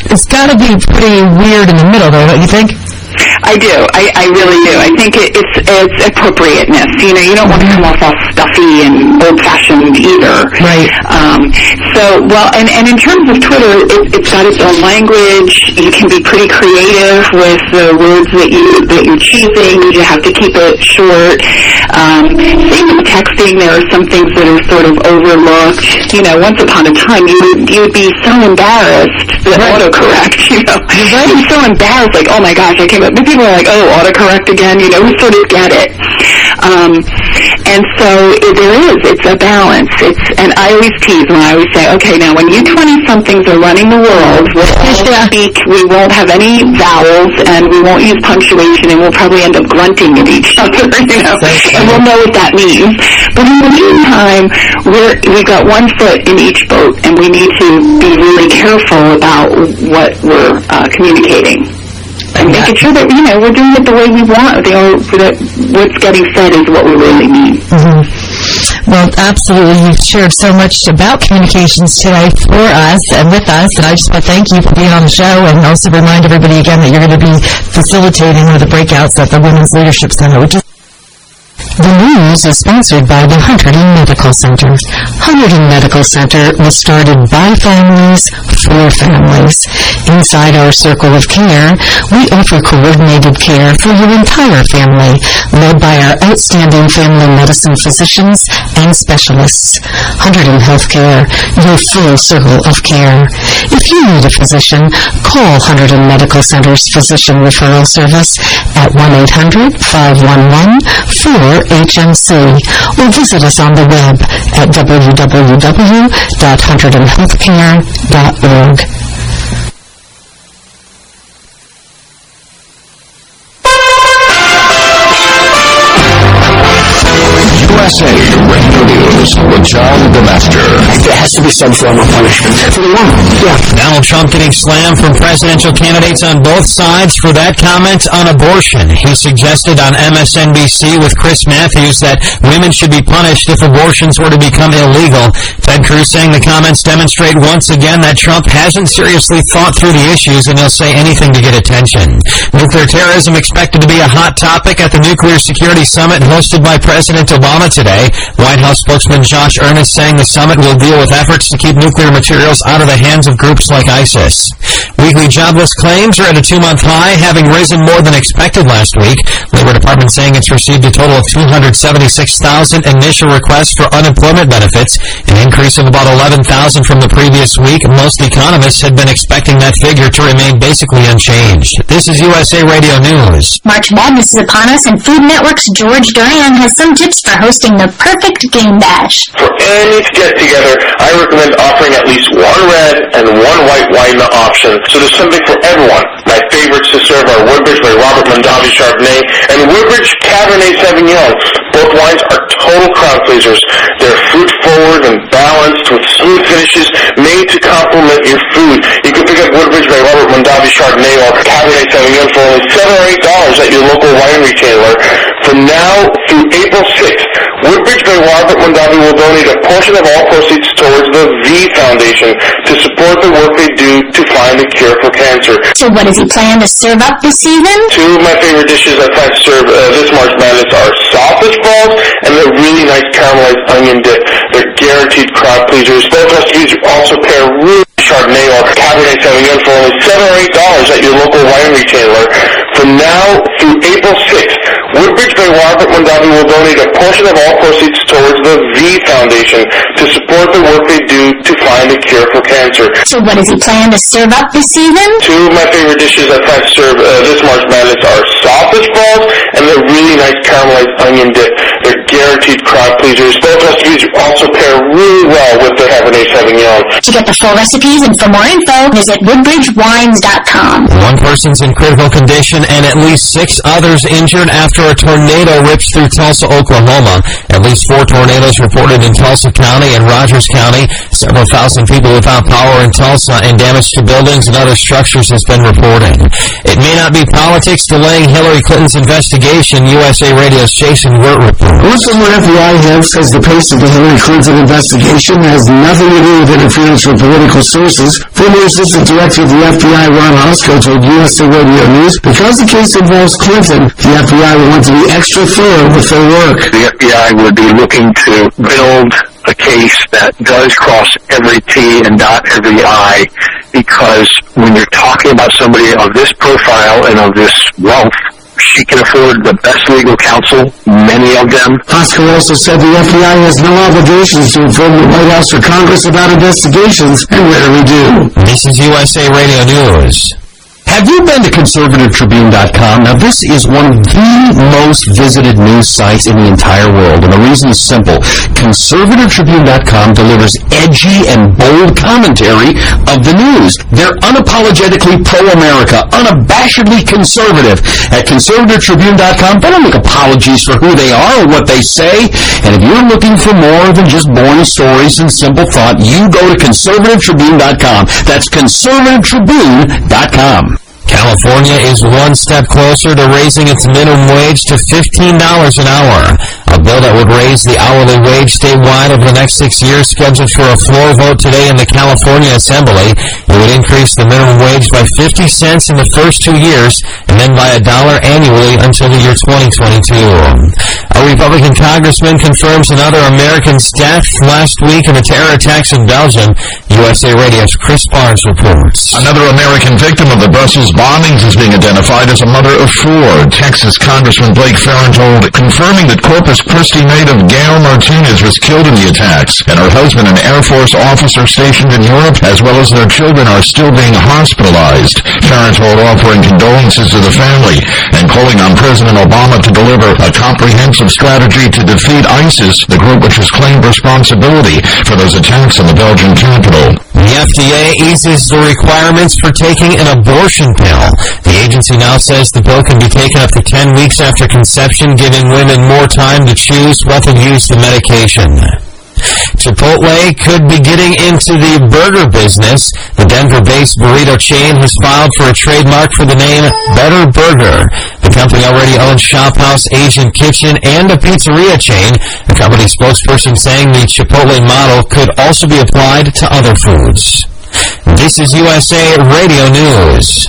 It's got to be pretty weird in the middle, though, don't you think? I do. I really do. I think it's appropriateness. You know, you don't want to come off all stuffy and old-fashioned either. Right. And in terms of Twitter, it's got its own language. You can be pretty creative with the words that you're choosing. You have to keep it short. Same with texting. There are some things that are sort of overlooked. You know, once upon a time, you would be so embarrassed that autocorrect. You know, you're so embarrassed, like, oh my gosh, I came up. People are like, oh, autocorrect again. You know, we sort of get it. And so it's a balance. And I always tease when I always say, okay, now when you 20-somethings are running the world, we'll all speak, we won't have any vowels, and we won't use punctuation, and we'll probably end up grunting at each other, you know, and we'll know what that means. But in the meantime, we've got one foot in each boat, and we need to be really careful about what we're communicating. And making sure that, you know, we're doing it the way we want, that what's getting said is what we really mean. Mm-hmm. Well, absolutely. You've shared so much about communications today for us and with us, and I just want to thank you for being on the show and also remind everybody again that you're going to be facilitating one of the breakouts at the Women's Leadership Center, which is... The news is sponsored by the Hunterdon Medical Center. Hunterdon Medical Center was started by families, for families. Inside our circle of care, we offer coordinated care for your entire family, led by our outstanding family medicine physicians and specialists. Hunterdon Healthcare, your full circle of care. If you need a physician, call Hunterdon Medical Center's Physician Referral Service at 1-800-511-4HMC or visit us on the web at www.hunterdonhealthcare.org. USA Radio News with John DeMaster. There has to be some form of punishment for the woman. Yeah. Donald Trump getting slammed from presidential candidates on both sides for that comment on abortion. He suggested on MSNBC with Chris Matthews that women should be punished if abortions were to become illegal. Ted Cruz saying the comments demonstrate once again that Trump hasn't seriously thought through the issues and he'll say anything to get attention. Nuclear terrorism expected to be a hot topic at the Nuclear Security Summit hosted by President Obama today. White House spokesman Josh Earnest saying the summit will deal with efforts to keep nuclear materials out of the hands of groups like ISIS. Weekly jobless claims are at a 2-month high, having risen more than expected last week. Labor Department saying it's received a total of 276,000 initial requests for unemployment benefits, an increase of about 11,000 from the previous week. Most economists had been expecting that figure to remain basically unchanged. This is USA Radio News. March Madness is upon us, and Food Network's George Duran has some tips for hosting the perfect game bash. For any get-together, I recommend offering at least one red and one white wine option, so there's something for everyone. My favorites to serve are Woodbridge by Robert Mondavi Chardonnay and Woodbridge Cabernet Sauvignon. Both wines are total crowd pleasers. They're fruit-forward and balanced with smooth finishes made to complement your food. You can pick up Woodbridge by Robert Mondavi Chardonnay or Cabernet Sauvignon for only $7 or $8 at your local wine retailer. From now through April 6th, Woodbridge by Robert Mondavi will donate a portion of all proceeds towards the V Foundation to support the work they do to find a cure for cancer. So what does he plan to serve up this season? Two of my favorite dishes I plan to serve this March Madness are sausage balls and a really nice caramelized onion dip. They're guaranteed crowd pleasers. Both recipes also pair really Chardonnay or Cabernet Sauvignon for only $7 or $8 at your local wine retailer. From now through April 6th, Woodbridge by Robert Mondavi will donate a portion of all proceeds towards the V Foundation to support the work they do to find a cure for cancer. So what does he plan to serve up this season? Two of my favorite dishes I plan to serve this March Madness are sausage balls and a really nice caramelized onion dip. They're guaranteed crowd pleasers. Both recipes also pair really well with the Cabernet Sauvignon. To get the full recipes and for more info, visit woodbridgewines.com. One person's in critical condition and at least 6 others injured after a tornado rips through Tulsa, Oklahoma. At least 4 tornadoes reported in Tulsa County and Rogers County. Several thousand people without power in Tulsa, and damage to buildings and other structures has been reported. It may not be politics delaying Hillary Clinton's investigation. USA Radio's Jason Wirt reports. former FBI head says the pace of the Hillary Clinton investigation has nothing to do with interference from political sources. Former Assistant Director of the FBI, Ron Hosko, told USA Radio News, because the case involves Clinton, the FBI will want to be extra thorough with their work. The FBI would be looking to build a case that does cross every T and dot every I, because when you're talking about somebody of this profile and of this wealth, she can afford the best legal counsel, many of them. Hosko also said the FBI has no obligations to inform the White House or Congress about investigations, and rarely do. This is USA Radio News. Have you been to ConservativeTribune.com? Now, this is one of the most visited news sites in the entire world, and the reason is simple. ConservativeTribune.com delivers edgy and bold commentary of the news. They're unapologetically pro-America, unabashedly conservative. At ConservativeTribune.com, they don't make apologies for who they are or what they say, and if you're looking for more than just boring stories and simple thought, you go to ConservativeTribune.com. That's ConservativeTribune.com. California is one step closer to raising its minimum wage to $15 an hour. A bill that would raise the hourly wage statewide over the next 6 years, scheduled for a floor vote today in the California Assembly. It would increase the minimum wage by 50 cents in the first 2 years and then by $1 annually until the year 2022. A Republican congressman confirms another American's death last week in the terror attacks in Belgium. USA Radio's Chris Barnes reports. Another American victim of the Brussels bombings is being identified as a mother of 4. Texas Congressman Blake Farenthold confirming that Corpus Christi native Gail Martinez was killed in the attacks, and her husband, an Air Force officer stationed in Europe, as well as their children, are still being hospitalized. Farenthold offering condolences to the family and calling on President Obama to deliver a comprehensive strategy to defeat ISIS, the group which has claimed responsibility for those attacks in the Belgian capital. The FDA eases the requirements for taking an abortion pill. The agency now says the pill can be taken up to 10 weeks after conception, giving women more time to choose whether to use the medication. Chipotle could be getting into the burger business. The Denver-based burrito chain has filed for a trademark for the name Better Burger. The company already owns Shophouse, Asian Kitchen, and a pizzeria chain. The company spokesperson saying the Chipotle model could also be applied to other foods. This is USA Radio News.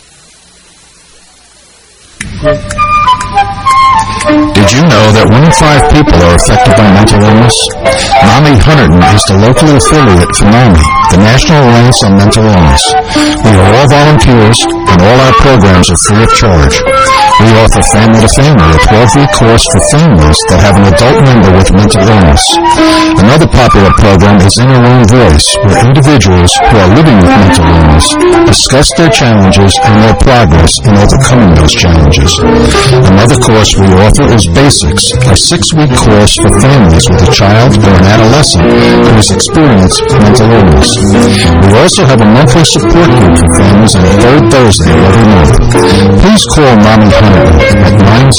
Did you know that 1 in 5 people are affected by mental illness? NAMI Hunterdon is the local affiliate for NAMI, the National Alliance on Mental Illness. We are all volunteers, and all our programs are free of charge. We offer Family to Family, a 12-week course for families that have an adult member with mental illness. Another popular program is In Our Own Voice, where individuals who are living with mental illness discuss their challenges and their progress in overcoming those challenges. Another course we offer is Basics, a 6-week course for families with a child or an adolescent who has experienced mental illness. We also have a monthly support group for families on the 3rd Thursday of every month. Please call NAMI Hunterdon at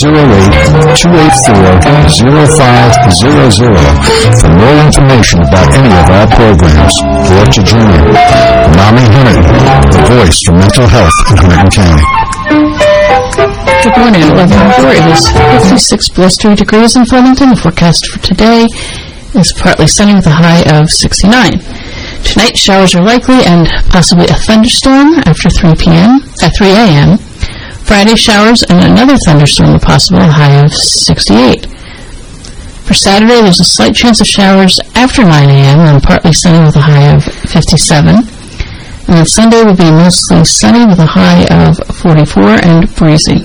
908-284-0500 for more information about any of our programs or to join. NAMI Hunterdon, the voice for mental health in Hunterdon County. Good morning, 11:04. It is 56 blustery degrees in Flemington. The forecast for today is partly sunny with a high of 69. Tonight, showers are likely and possibly a thunderstorm after 3 a.m. Friday, showers and another thunderstorm are possible, a high of 68. For Saturday, there's a slight chance of showers after 9 a.m. and partly sunny with a high of 57. And then Sunday will be mostly sunny with a high of 44 and breezy.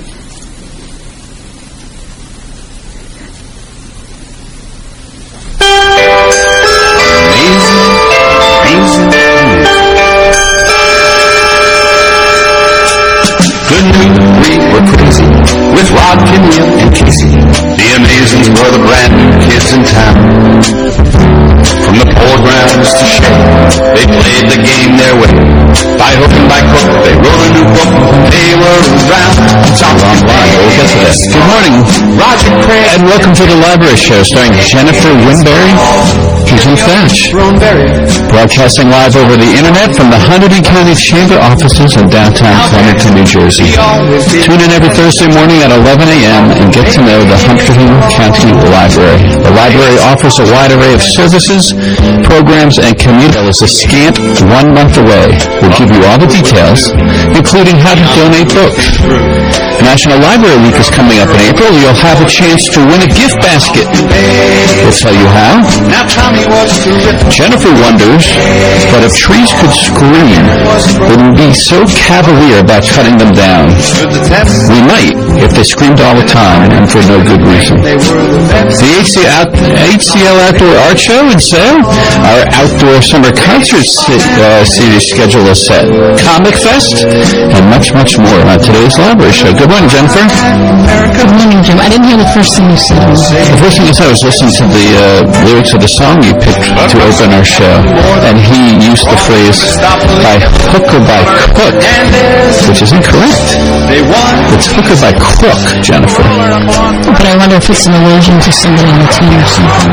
Good news, we were crazy with Rod, Kenyon, and Casey. The Amazings were the brand new kids in town. From the playgrounds to shade, they played the game their way. By hook and by crook, they wrote a new book. They were We'll get to this. Good morning, Roger Craig, and welcome to the Library Show, starring Jennifer Winberry, Susan Thatch. Broadcasting live over the internet from the Hunterdon County Chamber offices in downtown Flemington, New Jersey. Tune in every Thursday morning at 11 a.m. and get to know the Hunterdon County Library. The library offers a wide array of services, programs, and community. Is a scant 1 month away. We'll give you all the details, including how to donate books. National Library Week is coming up in April. You'll have a chance to win a gift basket. We'll tell you how. Jennifer wonders, but if trees could scream, wouldn't be so cavalier about cutting them down. We might, if they screamed all the time and for no good reason. The HCL Outdoor Art Show in sale. Our outdoor summer concert series schedule is set. Comic Fest, and much, much more on today's Library Show. Good morning, Jennifer. Good morning, Jim. I didn't hear the first thing you said. The first thing I said was listening to the lyrics of the song you picked to open our show, and he used the phrase, by hook or by crook, which is incorrect. It's hook or by crook, Jennifer. But I wonder if it's an allusion to somebody on the team or something.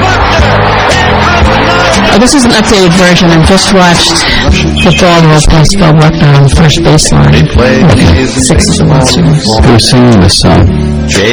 This is an updated version. I just watched the Baldwin place Bob Wagner on the first baseline. Okay. 6 of the World Series. Who's singing this song?